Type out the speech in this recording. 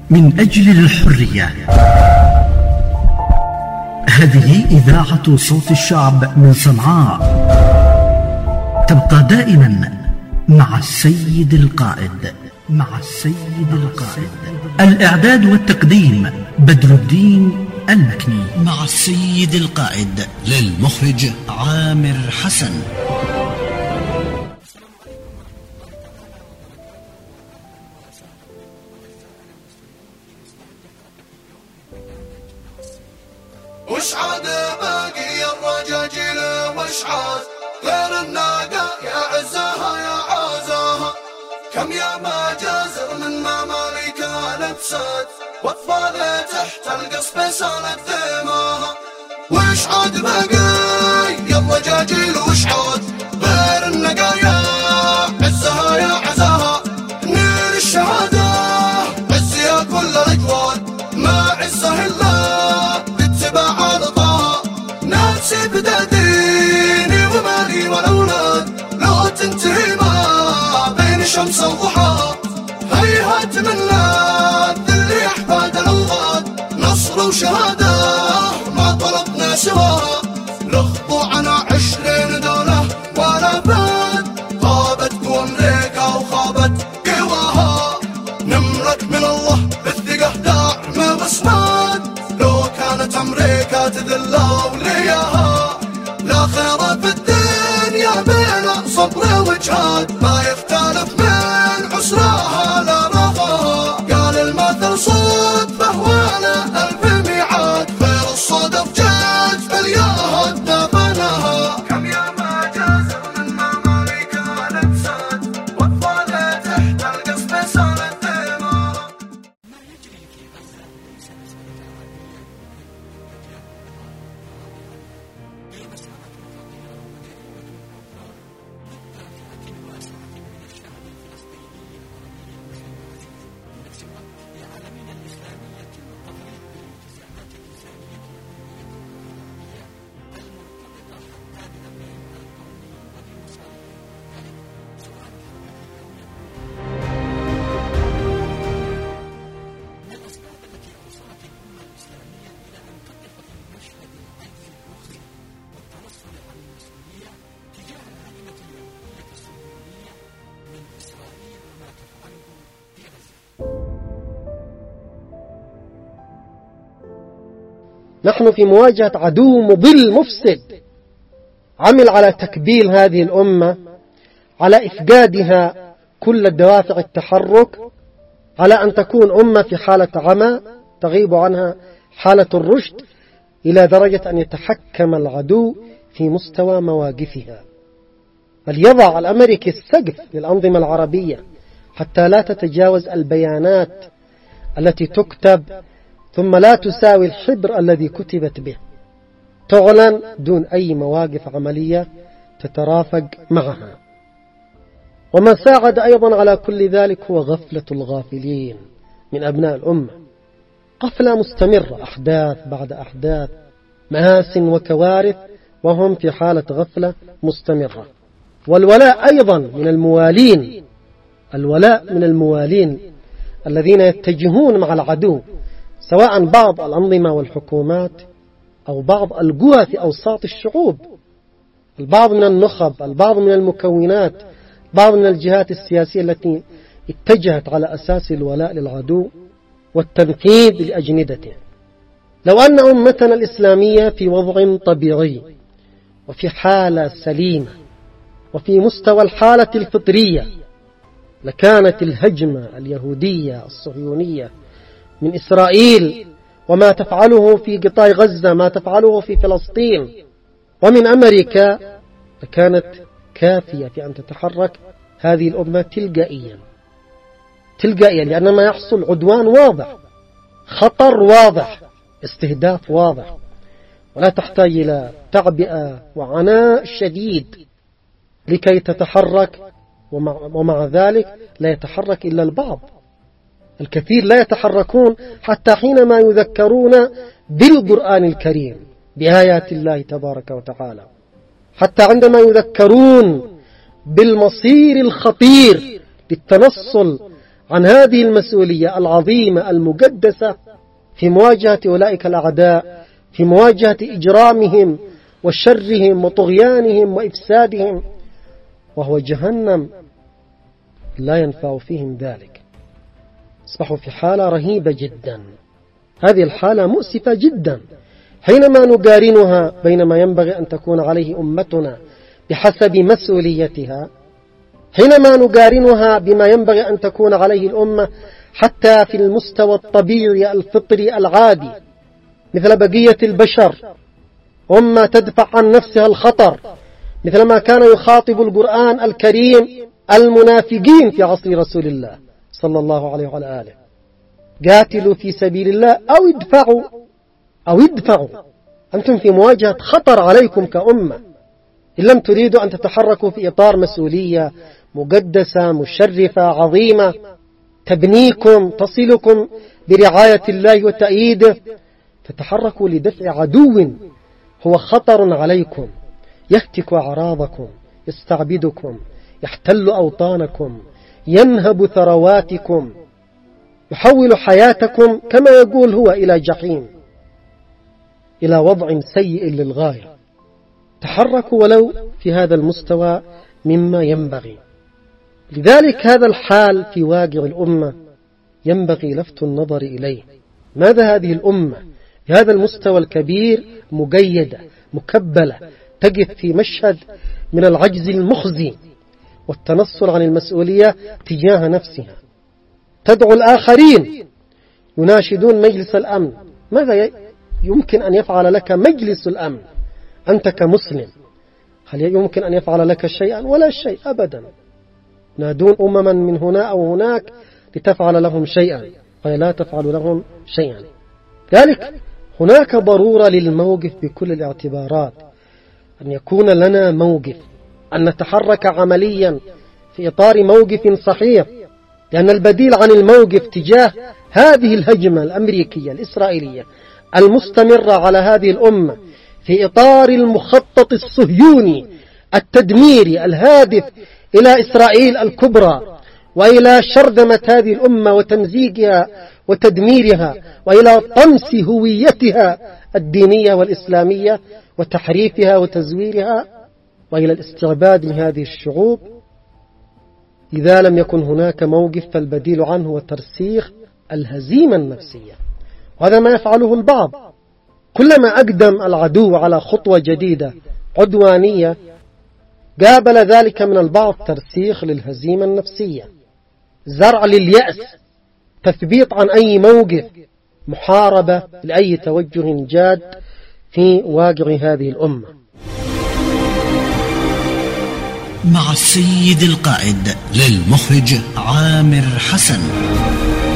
من أجل الحرية. هذه إذاعة صوت الشعب من صنعاء، تبقى دائما مع السيد القائد. الإعداد والتقديم بدر الدين المكني، مع السيد القائد للمخرج عامر حسن. وش عاد باقي الرجاجيل وش عاد غير الناقة يا عزها يا عازها، كم يا ما جازر من مماليك الابساد واطفال تحت القصب سالت ذماها. وش عاد باقي الرجاجيل وش عاد غير الناقة يا عزها يا عزها، نيل الشهادة عز يا كل الأجواد ما عزه إلا نفسي بداديني ومالي والأولاد، لو تنتهي ما بين شمس وضحى هيهات من اللي أحفاد الأوغاد، نصر وشهادة ما طلبنا سواها، لخضوعنا 20 دولة ولا فاد، غابت قوى أمريكا وخابت قواها، نملك من الله بالثقة داعمة واسناد، لو كانت أمريكا تذل أولياها، لا خير في الدنيا بين صبر وجهاد، ما يختلف من عسراها لا رخاها، قال المثل صدفة ولا ألف ميعاد، خير الصدف جات بالياهد دفنها، كم يا ما جازر من مماليك الأبساد واطفال تحت القصب سالت ذماها. نحن في مواجهة عدو مضل مفسد عمل على تكبيل هذه الأمة، على إفقادها كل الدوافع التحرك، على أن تكون أمة في حالة عمى تغيب عنها حالة الرشد، إلى درجة أن يتحكم العدو في مستوى مواقفها، بل يضع الأمريكي السقف للأنظمة العربية حتى لا تتجاوز البيانات التي تكتب ثم لا تساوي الحبر الذي كتبت به، تعلن دون أي مواقف عملية تترافق معها. وما ساعد أيضا على كل ذلك هو غفلة الغافلين من أبناء الأمة، غفلة مستمرة، أحداث بعد أحداث، مآسٍ وكوارث، وهم في حالة غفلة مستمرة. والولاء أيضا من الموالين، الولاء من الموالين الذين يتجهون مع العدو، سواء بعض الأنظمة والحكومات أو بعض القوى في أوساط الشعوب، البعض من النخب، البعض من المكونات، بعض من الجهات السياسية التي اتجهت على أساس الولاء للعدو والتنفيذ لأجندته. لو أن أمتنا الإسلامية في وضع طبيعي وفي حالة سليمة وفي مستوى الحالة الفطرية، لكانت الهجمة اليهودية الصهيونية من إسرائيل وما تفعله في قطاع غزة، ما تفعله في فلسطين ومن أمريكا، لكانت كافية في أن تتحرك هذه الأمة تلقائيا، لأن ما يحصل عدوان واضح، خطر واضح، استهداف واضح، ولا تحتاج إلى تعبئة وعناء شديد لكي تتحرك. ومع ذلك لا يتحرك إلا البعض، الكثير لا يتحركون حتى حينما يذكرون بالقرآن الكريم بآيات الله تبارك وتعالى، حتى عندما يذكرون بالمصير الخطير للتنصل عن هذه المسؤولية العظيمة المقدسة في مواجهة أولئك الأعداء، في مواجهة إجرامهم وشرهم وطغيانهم وإفسادهم، وهو جهنم لا ينفع فيهم ذلك. أصبحوا في حالة رهيبة جدا. هذه الحالة مؤسفة جدا حينما نقارنها بين ما ينبغي أن تكون عليه أمتنا بحسب مسؤوليتها، حينما نقارنها بما ينبغي أن تكون عليه الأمة حتى في المستوى الطبيعي الفطري العادي مثل بقية البشر، أمة تدفع عن نفسها الخطر، مثل ما كان يخاطب القرآن الكريم المنافقين في عصر رسول الله صلى الله عليه وعلى آله: قاتلوا في سبيل الله أو ادفعوا، أنتم في مواجهة خطر عليكم كأمة، إن لم تريدوا أن تتحركوا في إطار مسؤولية مقدسة مشرفة عظيمة تبنيكم تصلكم برعاية الله وتأييده، تتحركوا لدفع عدو هو خطر عليكم، يهتك أعراضكم، يستعبدكم، يحتل أوطانكم، ينهب ثرواتكم، يحول حياتكم كما يقول هو إلى جحيم، إلى وضع سيء للغاية. تحركوا ولو في هذا المستوى مما ينبغي. لذلك هذا الحال في واقع الأمة ينبغي لفت النظر إليه. ماذا هذه الأمة بهذا المستوى الكبير مقيدة مكبلة تقف في مشهد من العجز المخزي والتنصل عن المسؤولية تجاه نفسها، تدعو الآخرين، يناشدون مجلس الأمن. ماذا يمكن أن يفعل لك مجلس الأمن أنت كمسلم؟ هل يمكن أن يفعل لك شيئا؟ ولا شيء أبدا. نادون أمما من هنا أو هناك لتفعل لهم شيئا، وهي لا تفعل لهم شيئا. ذلك هناك ضرورة للموقف بكل الاعتبارات، أن يكون لنا موقف، أن نتحرك عمليا في إطار موقف صحيح، لأن البديل عن الموقف تجاه هذه الهجمة الأمريكية الإسرائيلية المستمرة على هذه الأمة في إطار المخطط الصهيوني التدميري الهادف إلى إسرائيل الكبرى وإلى شرذمة هذه الأمة وتمزيقها وتدميرها وإلى طمس هويتها الدينية والإسلامية وتحريفها وتزويرها وإلى الاستعباد لهذه الشعوب. إذا لم يكن هناك موقف فالبديل عنه وترسيخ الهزيمة النفسية، وهذا ما يفعله البعض. كلما أقدم العدو على خطوة جديدة عدوانية قابل ذلك من البعض ترسيخ للهزيمة النفسية، زرع لليأس، تثبيط عن أي موقف، محاربة لأي توجه جاد في واقع هذه الأمة. مع السيد القائد للمخرج عامر حسن.